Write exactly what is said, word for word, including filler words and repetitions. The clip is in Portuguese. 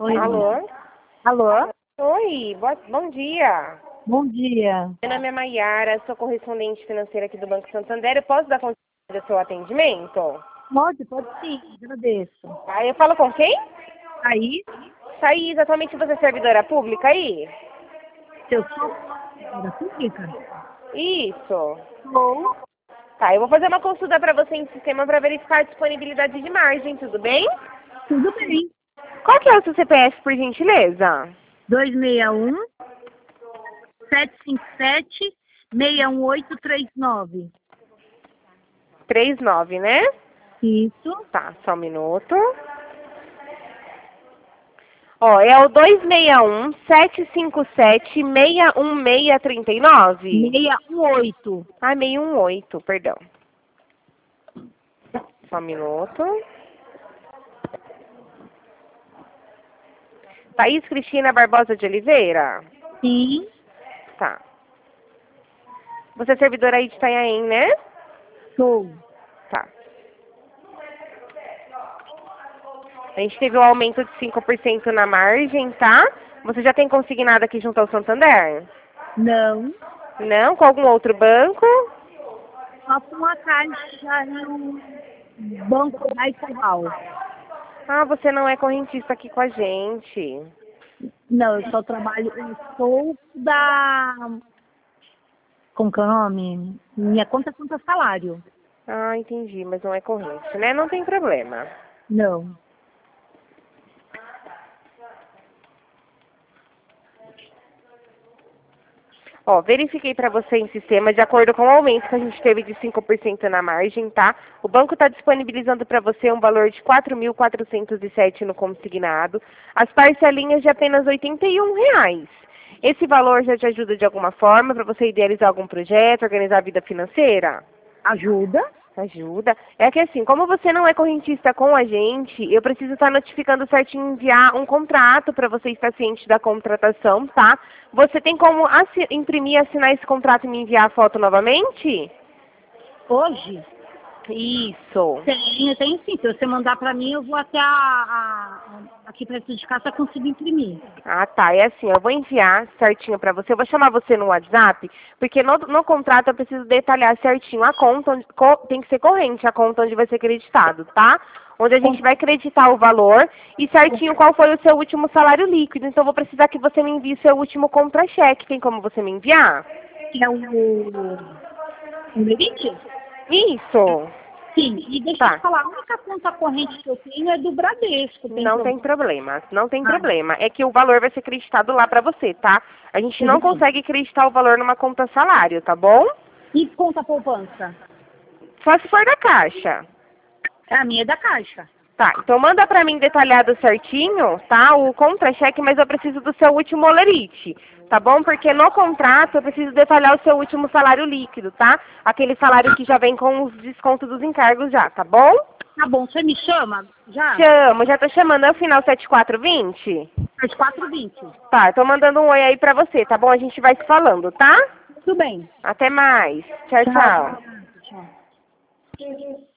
Oi, Alô? alô? Oi, boa, bom dia. Bom dia. Meu nome é Maiara, sou correspondente financeira aqui do Banco Santander. Eu posso dar conta do seu atendimento? Pode, pode sim, agradeço. Ah, eu falo com quem? Aí, Thaís, atualmente você é servidora pública aí? se eu sou da pública? Isso. Sou. Tá, eu vou fazer uma consulta para você em sistema para verificar a disponibilidade de margem, tudo bem? Tudo bem. Qual que é o seu C P F, por gentileza? dois seis um, sete cinco sete, seis um oito três nove. trinta e nove, né? Isso. Tá, só um minuto. Ó, é o dois seis um, sete cinco sete, seis um seis três nove? seis um oito. Ah, seis um oito, perdão. Só um minuto. Thaís Cristina Barbosa de Oliveira? Sim. Tá. Você é servidora aí de Itanhaém, né? Sou. Tá. A gente teve um aumento de cinco por cento na margem, tá? Você já tem consignado aqui junto ao Santander? Não. Não? Com algum outro banco? Só com uma caixa no Banco Nacional. Ah, você não é correntista aqui com a gente. Não, eu só trabalho, eu sou da... Como que é o nome? Minha conta é conta salário. Ah, entendi, mas não é corrente, né? Não tem problema. Não. Ó, verifiquei para você em sistema, de acordo com o aumento que a gente teve de cinco por cento na margem, tá? O banco está disponibilizando para você um valor de quatro mil quatrocentos e sete no consignado, as parcelinhas de apenas oitenta e um reais. Esse valor já te ajuda de alguma forma para você idealizar algum projeto, organizar a vida financeira? Ajuda? Ajuda. É que assim, como você não é correntista com a gente, eu preciso estar notificando certinho, enviar um contrato para você estar ciente da contratação, tá? Você tem como assi- imprimir, assinar esse contrato e me enviar a foto novamente? Hoje? Isso. Tenho, tenho sim. Se você mandar pra mim, eu vou até a, a- aqui perto de casa conseguir imprimir. Ah, tá. É assim, eu vou enviar certinho para você. Eu vou chamar você no WhatsApp, porque no, no contrato eu preciso detalhar certinho a conta, onde, co- tem que ser corrente a conta onde vai ser creditado, tá? Onde a gente vai acreditar o valor e certinho qual foi o seu último salário líquido. Então eu vou precisar que você me envie seu último contra-cheque. Tem como você me enviar? É o... O Merite? Isso. Sim. E deixa eu Tá. te falar, a única conta corrente que eu tenho é do Bradesco. Tem Não tem problema? problema, não tem Ah, problema. É que o valor vai ser creditado lá pra você, tá? A gente tudo não bem. consegue acreditar o valor numa conta salário, tá bom? E conta poupança? Só se for da caixa. A minha é da Caixa. Tá, então manda pra mim detalhado certinho, tá? O contra-cheque, mas eu preciso do seu último olerite, tá bom? Porque no contrato eu preciso detalhar o seu último salário líquido, tá? Aquele salário que já vem com os descontos dos encargos já, tá bom? Tá bom, você me chama já? Chamo, já tô chamando. É o final sete quatro dois zero? Às quatro e vinte. Tá, tô mandando um oi aí pra você, tá bom? A gente vai se falando, tá? Tudo bem. Até mais. Tchau, Tchau. tchau. Tchau.